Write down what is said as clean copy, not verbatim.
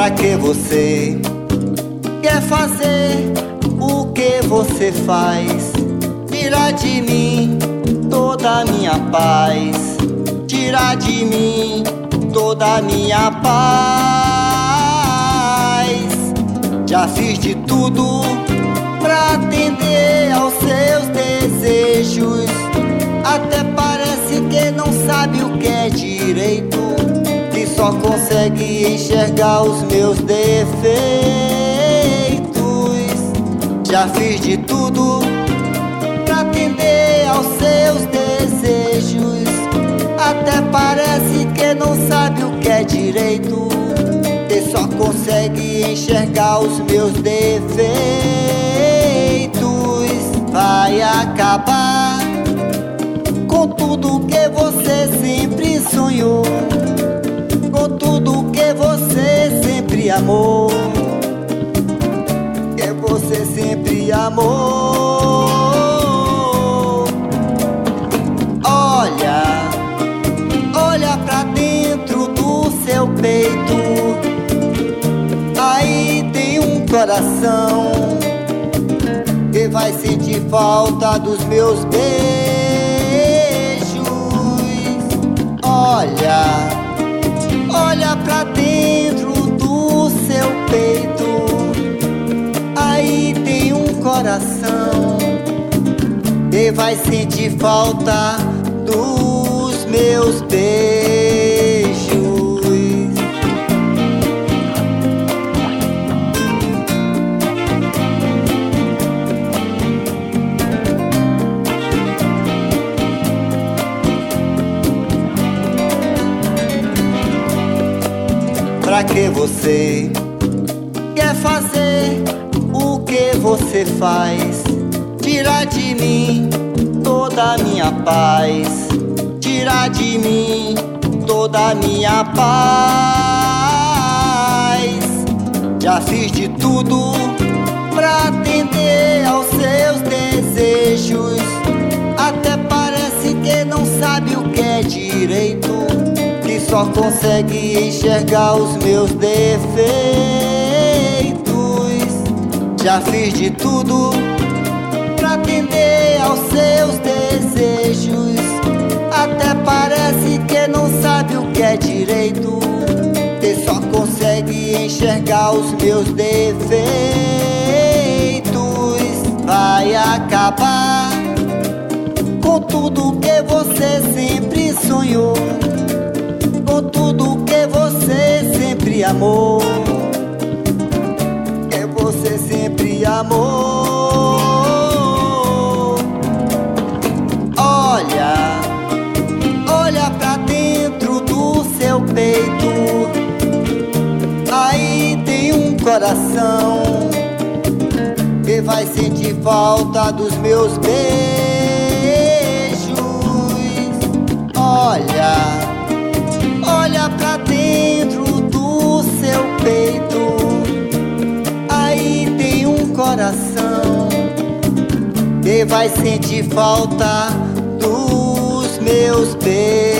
Pra que você quer fazer o que você faz? Tirar de mim toda a minha paz, tirar de mim toda a minha paz. Já fiz de tudo pra atender aos seus desejos. Até parece que não sabe o que é direito, que só consegue enxergar os meus defeitos. Já fiz de tudo pra atender aos seus desejos. Até parece que não sabe o que é direito, que só consegue enxergar os meus defeitos. Vai acabar com tudo que você sempre sonhou, com tudo que você sempre amou, que você sempre amou. Olha pra dentro do seu peito, aí tem um coração que vai sentir falta dos meus beijos. Olha pra dentro do seu peito, aí tem um coração que vai sentir falta dos meus beijos. Pra que você quer fazer o que você faz? Tirar de mim toda a minha paz, tirar de mim toda a minha paz. Já fiz de tudo pra atender aos seus desejos. Até parece que não sabe o que é direito, que só consegue enxergar os meus defeitos. Já fiz de tudo pra atender aos seus desejos. Até parece que não sabe o que é direito, que só consegue enxergar os meus defeitos. Vai acabar com tudo que você sempre sonhou, com tudo que você sempre amou, que você sempre amou. Olha pra dentro do seu peito, aí tem um coração que vai sentir falta dos meus beijos. Olha pra dentro do seu peito, aí tem um coração que vai sentir falta dos meus beijos.